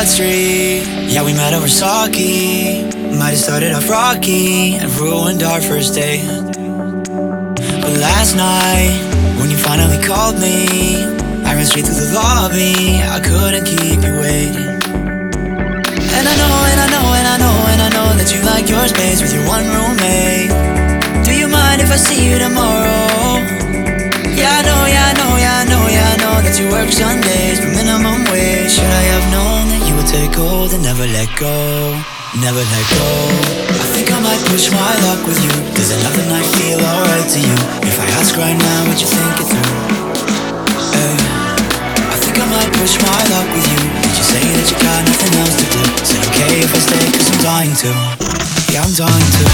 broad street. Yeah, we met over sake. Might have started off rocky and ruined our first date. But last night, when you finally called me, I ran straight through the lobby. I couldn't keep you waiting. And I know, and I know, and I know, and I know that you like your space with your one roommate. Do you mind if I see you tomorrow? Yeah, I know, yeah, I know, yeah, I know, yeah, I know that you work Sundays for minimum wage. Should I have known that you would take hold and never let go? Never let go. I think I might push my luck with you. Does another night feel alright to you? If I ask right now, would you think it through? Hey, I think I might push my luck with you. Did you say that you got nothing else to do? Is it okay if I stay? Cause I'm dying to. Yeah, I'm dying to.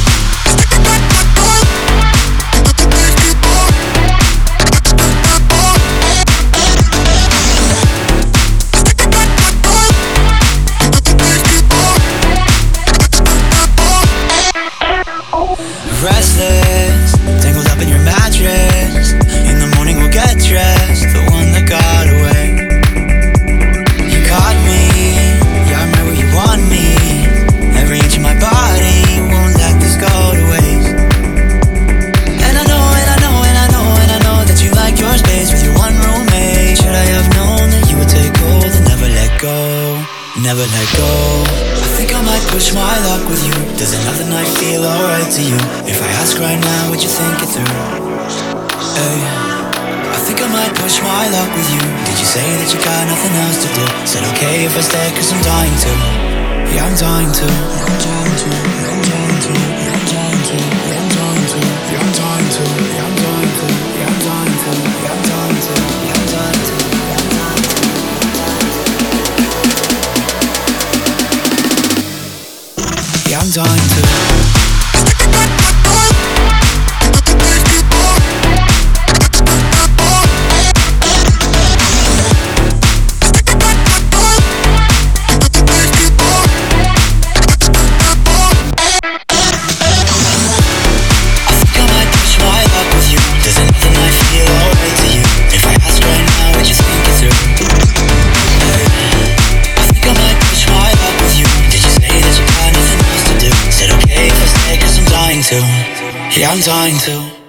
Restless, tangled up in your mattress. In the morning we'll get dressed, the one that got away. You caught me, yeah, I'm right where you want me. Every inch of my body won't let this go to waste. And I know, and I know, and I know, and I know that you like your space with your one roommate. Should I have known that you would take hold and never let go? Never let go. I think I might push my luck with you. Does another night feel alright to you? If I ask right now, would you think it through? Hey, I think I might push my luck with you. Did you say that you got nothing else to do? Said okay if I stay cause I'm dying to. Yeah, I'm dying to. I'm dying to. I'm dying to. I'm dying to. I'm dying to. Yeah, I'm dying to. Yeah, I'm dying to. Yeah, I'm dying to. Yeah, I'm dying to. Yeah, I'm dying to. Yeah, I'm dying to. Yeah, I'm dying to.